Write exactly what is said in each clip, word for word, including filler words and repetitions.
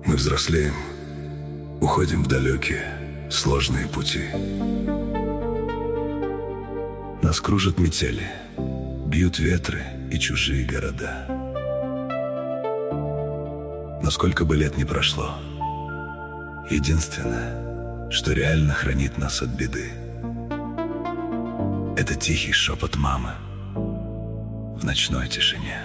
Мы взрослеем, уходим в далекие, сложные пути. Нас кружат метели, бьют ветры и чужие города. Но сколько бы лет ни прошло, единственное, что реально хранит нас от беды, это тихий шепот мамы в ночной тишине.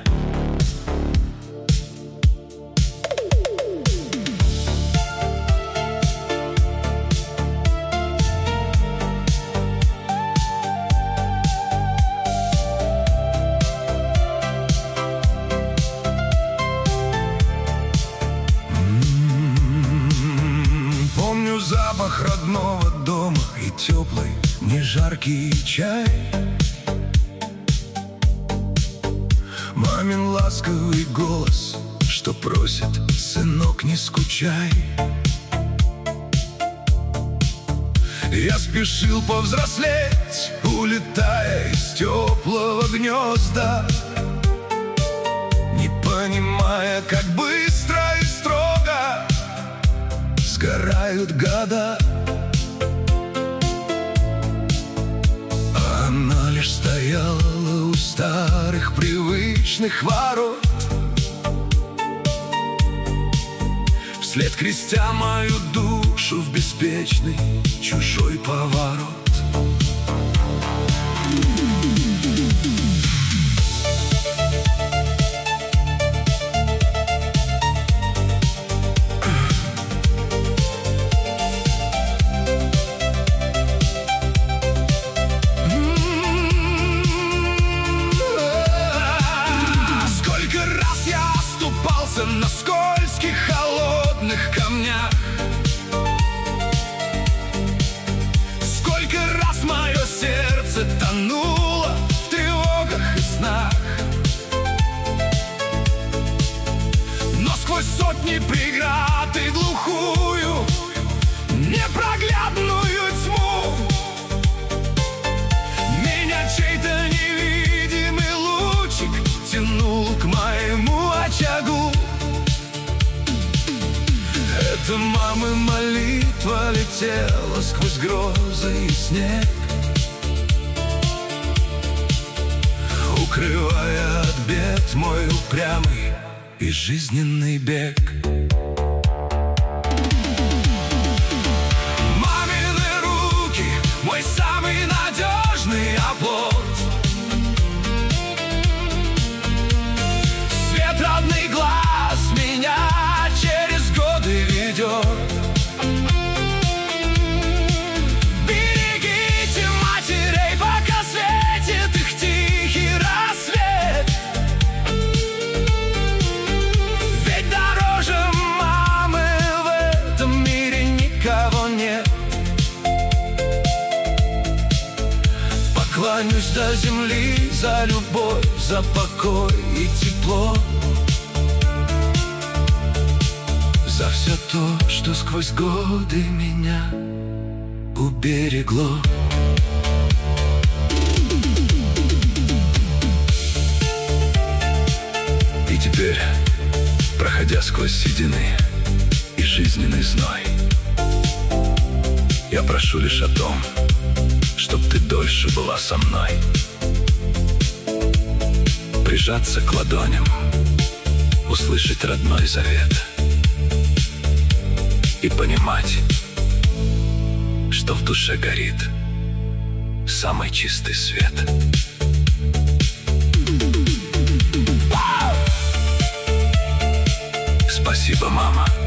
Запах родного дома и теплый, не жаркий чай. Мамин ласковый голос, что просит: сынок, не скучай. Я спешил повзрослеть, улетая из теплого гнезда, не понимая, как быстро и строго сгорают года. А она лишь стояла у старых привычных ворот, вслед крестя мою душу в беспечный чужой поворот. На скользких, холодных камнях, сколько раз мое сердце тонуло в тревогах и снах. Но сквозь сотни преград и глухую, непроглядную тьму меня чей-то невидимый лучик тянул к моему очагу. Это мамы молитва летела сквозь грозы и снег, укрывая от бед мой упрямый и жизненный бег. Мамины руки — мой самый надежный оплот, свет родный глаз меня ведет. Берегите матерей, пока светит их тихий рассвет, ведь дороже мамы в этом мире никого нет. Поклонюсь до земли за любовь, за покой и тепло, за все то, что сквозь годы меня уберегло. И теперь, проходя сквозь седины и жизненный зной, я прошу лишь о том, чтоб ты дольше была со мной. Прижаться к ладоням, услышать родной завет и понимать, что в душе горит самый чистый свет. Спасибо, мама.